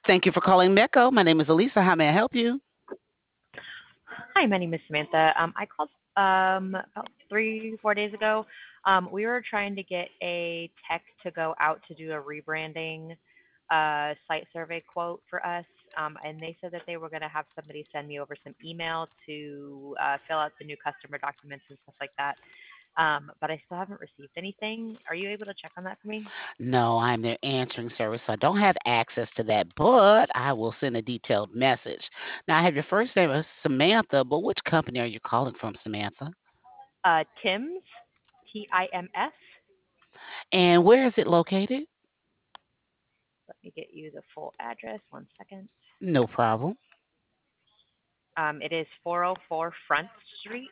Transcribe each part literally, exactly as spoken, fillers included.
Thank you for calling Mecco. My name is Elisa. How may I help you? Hi, my name is Samantha. Um, I called um, about three, four days ago. Um, we were trying to get a tech to go out to do a rebranding uh, site survey quote for us, um, and they said that they were going to have somebody send me over some email to uh, fill out the new customer documents and stuff like that. Um, but I still haven't received anything. Are you able to check on that for me? No, I'm their answering service, so I don't have access to that, but I will send a detailed message. Now, I have your first name is Samantha, but which company are you calling from, Samantha? Uh, Tim's, T I M S. And where is it located? Let me get you the full address. One second. No problem. Um, it is four oh four Front Street,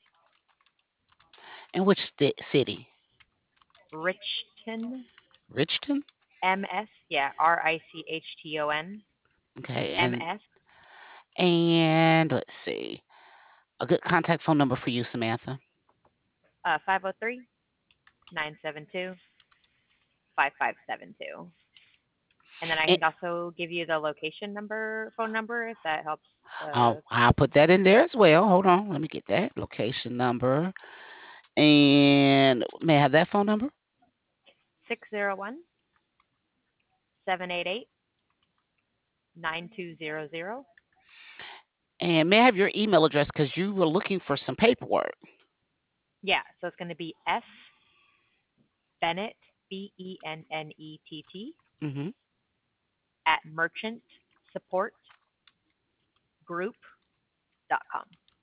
And which sti- city? Richton, Richton? M S. Yeah, R I C H T O N, Okay, M and S. and let's see. A good contact phone number for you, Samantha. Uh, five oh three, nine seven two, five five seven two. And then I And can also give you the location number, phone number, if that helps. Uh, I'll, I'll put that in there as well. Hold on, let me get that location number. And may I have that phone number? six zero one, seven eight eight, nine two zero zero. And may I have your email address because you were looking for some paperwork? Yeah, so it's going to be S Bennett, B E N N E T T, Hmm. at merchant support group dot com.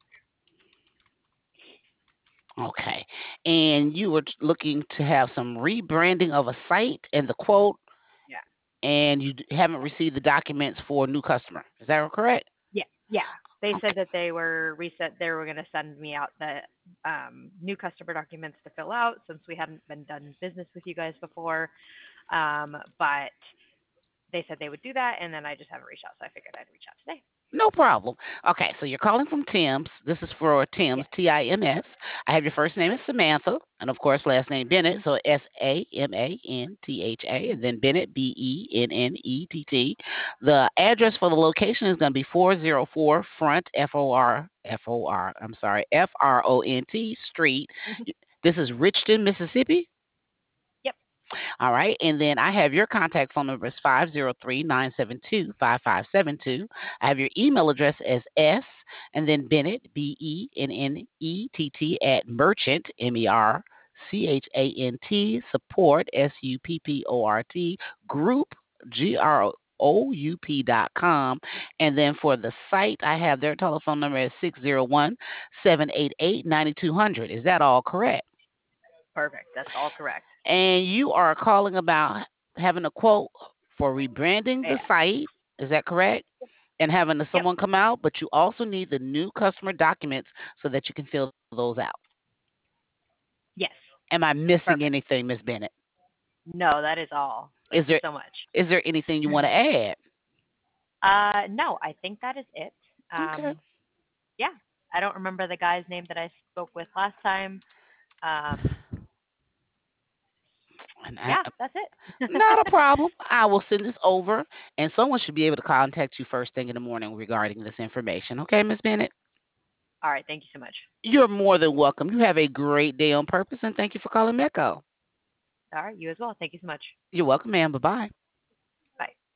Okay. And you were t- looking to have some rebranding of a site and the quote, Yeah. and you d- haven't received the documents for a new customer. Is that correct? Yeah, yeah. They said Okay. that they were reset. They were going to send me out the um, new customer documents to fill out since we hadn't been done business with you guys before. Um, but they said they would do that, and then I just haven't reached out, so I figured I'd reach out today. No problem. Okay, so you're calling from Tim's. This is for Tim's, Yes. T I M S. I have your first name is Samantha, and of course, last name Bennett, so S A M A N T H A, and then Bennett, B E N N E T T. The address for the location is going to be four oh four Front, F O R, F O R, I'm sorry, F R O N T Street. This is Richton, Mississippi. Yep. All right. And then I have your contact phone number is five zero three, nine seven two, five five seven two. I have your email address as S and then Bennett, B E N N E T T, at merchant, M E R C H A N T, support, S U P P O R T, group, G R O U P dot com. And then for the site, I have their telephone number as six zero one, seven eight eight, nine two zero zero. Is that all correct? Perfect. That's all correct. And you are calling about having a quote for rebranding the Yeah. site. Is that correct? And having the Yep. someone come out, but you also need the new customer documents so that you can fill those out. Yes. Am I missing Perfect. anything, Miss Bennett? No, that is all. Is Thank you there so much. is there anything you want to add? uh, no, I think that is it. Okay. Um, yeah. I don't remember the guy's name that I spoke with last time. Um, And I, yeah, that's it. not a problem. I will send this over, and someone should be able to contact you first thing in the morning regarding this information. Okay, Miss Bennett? All right. Thank you so much. You're more than welcome. You have a great day on purpose, and thank you for calling Mecco. All right. You as well. Thank you so much. You're welcome, ma'am. Bye bye.